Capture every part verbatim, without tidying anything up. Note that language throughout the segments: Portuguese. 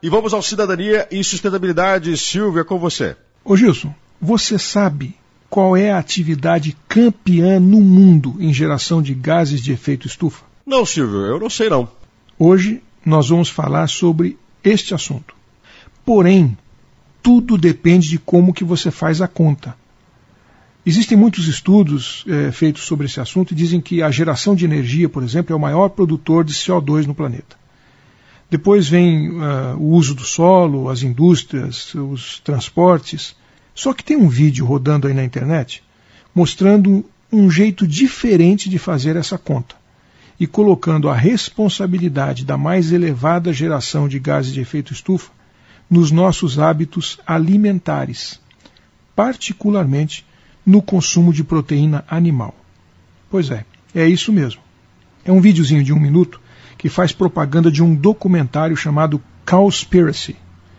E vamos ao Cidadania e Sustentabilidade. Silvio, é com você. Ô Gilson, você sabe qual é a atividade campeã no mundo em geração de gases de efeito estufa? Não, Silvio, eu não sei não. Hoje nós vamos falar sobre este assunto. Porém, tudo depende de como que você faz a conta. Existem muitos estudos é, feitos sobre esse assunto e dizem que a geração de energia, por exemplo, é o maior produtor de C O dois no planeta. Depois vem uh, o uso do solo, as indústrias, os transportes. Só que tem um vídeo rodando aí na internet mostrando um jeito diferente de fazer essa conta e colocando a responsabilidade da mais elevada geração de gases de efeito estufa nos nossos hábitos alimentares, particularmente no consumo de proteína animal. Pois é, é isso mesmo. É um videozinho de um minuto que faz propaganda de um documentário chamado Cowspiracy.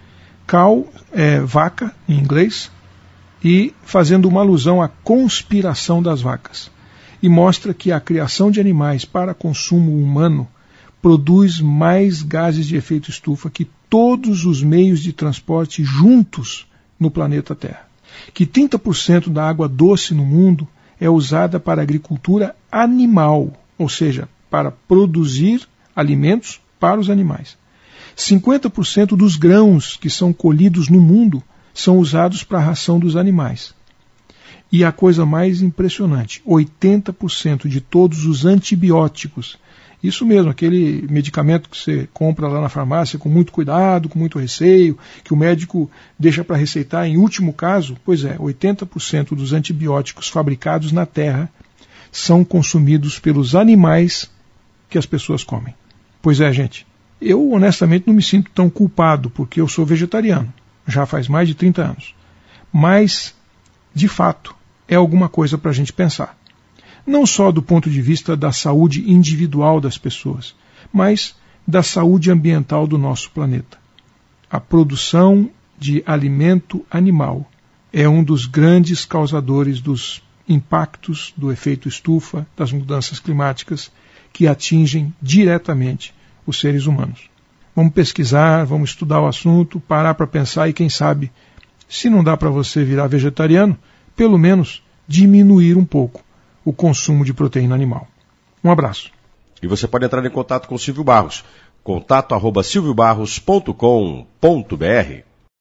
Cow é vaca, em inglês, e fazendo uma alusão à conspiração das vacas. E mostra que a criação de animais para consumo humano produz mais gases de efeito estufa que todos os meios de transporte juntos no planeta Terra. Que trinta por cento da água doce no mundo é usada para agricultura animal, ou seja, para produzir alimentos para os animais. cinquenta por cento dos grãos que são colhidos no mundo são usados para a ração dos animais. E a coisa mais impressionante, oitenta por cento de todos os antibióticos, isso mesmo, aquele medicamento que você compra lá na farmácia com muito cuidado, com muito receio, que o médico deixa para receitar em último caso, pois é, oitenta por cento dos antibióticos fabricados na Terra são consumidos pelos animais que as pessoas comem. Pois é, gente, eu honestamente não me sinto tão culpado, porque eu sou vegetariano, já faz mais de trinta anos. Mas, de fato, é alguma coisa para a gente pensar. Não só do ponto de vista da saúde individual das pessoas, mas da saúde ambiental do nosso planeta. A produção de alimento animal é um dos grandes causadores dos impactos do efeito estufa, das mudanças climáticas, que atingem diretamente os seres humanos. Vamos pesquisar, vamos estudar o assunto, parar para pensar e, quem sabe, se não dá para você virar vegetariano, pelo menos diminuir um pouco o consumo de proteína animal. Um abraço. E você pode entrar em contato com o Silvio Barros. Contato arroba silvio barros ponto com ponto br